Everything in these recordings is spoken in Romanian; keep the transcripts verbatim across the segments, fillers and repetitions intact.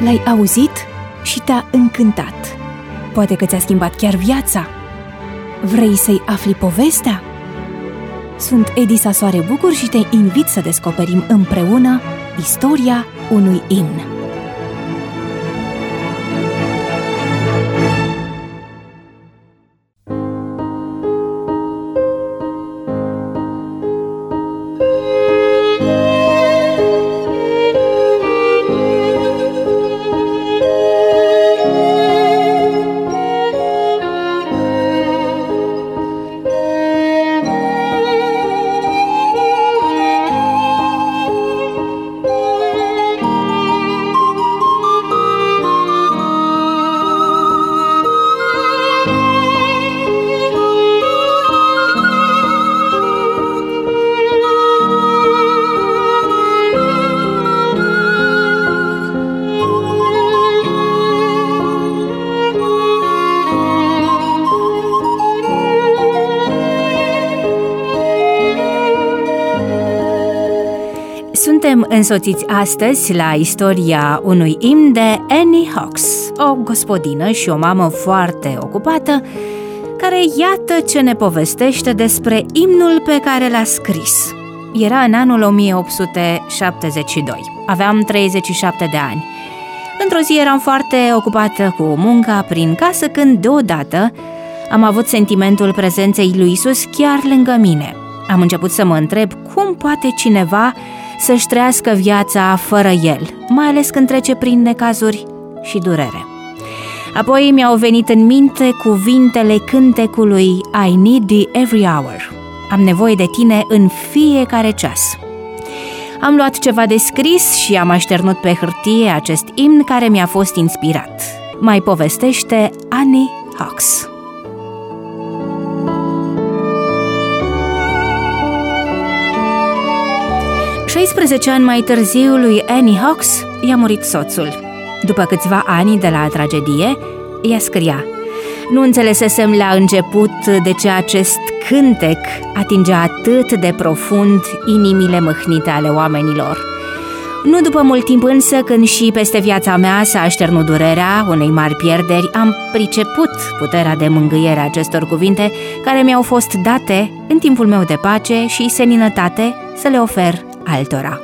L-ai auzit și te-a încântat. Poate că ți-a schimbat chiar viața. Vrei să-i afli povestea? Sunt Edisa Soare Bucur și te invit să descoperim împreună istoria unui imn. Suntem însoțiți astăzi la istoria unui imn de Annie Hawks, o gospodină și o mamă foarte ocupată, care iată ce ne povestește despre imnul pe care l-a scris. Era în anul o mie opt sute șaptezeci și doi. Aveam treizeci și șapte de ani. Într-o zi eram foarte ocupată cu munca prin casă când deodată am avut sentimentul prezenței lui Isus chiar lângă mine. Am început să mă întreb cum poate cineva să-și trăiască viața fără el, mai ales când trece prin necazuri și durere. Apoi mi-au venit în minte cuvintele cântecului I need thee every hour. Am nevoie de tine în fiecare ceas. Am luat ceva de scris și am așternut pe hârtie acest imn care mi-a fost inspirat. Mai povestește Annie Hawks. șaisprezece ani mai târziu, lui Annie Hawks i-a murit soțul. După câțiva ani de la tragedie, ea scria: nu înțelesesem la început de ce acest cântec atingea atât de profund inimile mâhnite ale oamenilor. Nu după mult timp însă, când și peste viața mea s-a așternut durerea unei mari pierderi, am priceput puterea de mângâiere a acestor cuvinte care mi-au fost date în timpul meu de pace și seninătate să le ofer altora.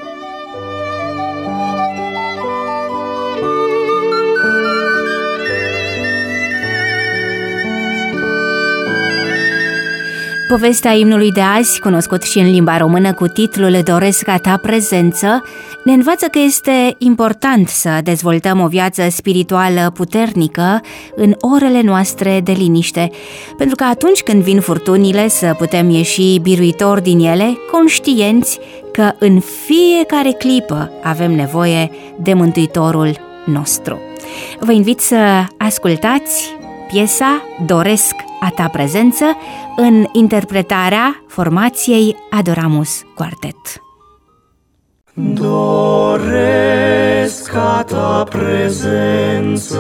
Povestea imnului de azi, cunoscut și în limba română cu titlul Doresc a ta prezență, ne învață că este important să dezvoltăm o viață spirituală puternică în orele noastre de liniște, pentru că atunci când vin furtunile să putem ieși biruitori din ele, conștienți că în fiecare clipă avem nevoie de Mântuitorul nostru. Vă invit să ascultați piesa Doresc a ta prezență în interpretarea formației Adoramus Quartet. Doresc a ta prezență,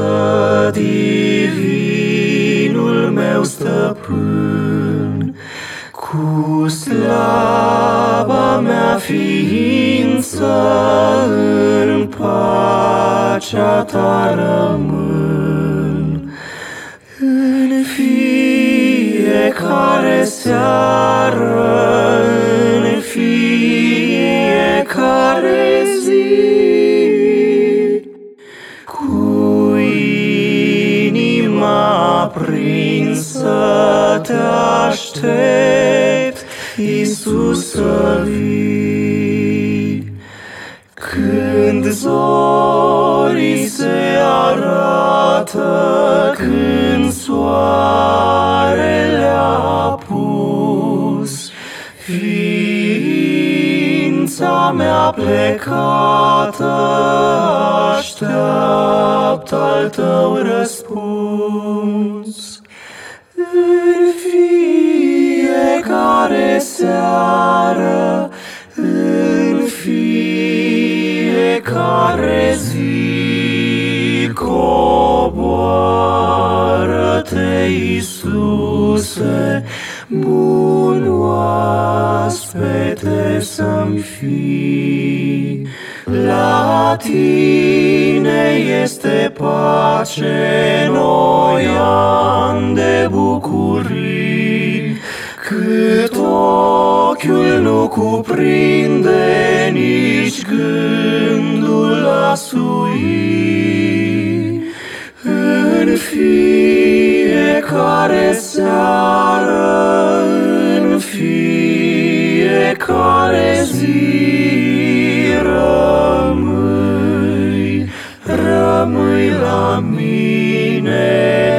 divinul meu stăpân, cu slaba mea ființă în pacea ta rămân. În fiecare seară, în fiecare zi, cu inima aprinsă te aștept, Iisus, să vii. Când zorii se arată, când soarele a pus, ființa mea plecată așteaptă al tău răspuns. În fiecare seară, în fiecare zi, coboară-te, Iisuse, bun oaspete să-mi fii. La la tine este pace, noi ani de bucurii, cât ochiul nu cuprinde, nici gândul a sui. În fiecare seară, în fiecare zi, rămâi, rămâi la mine.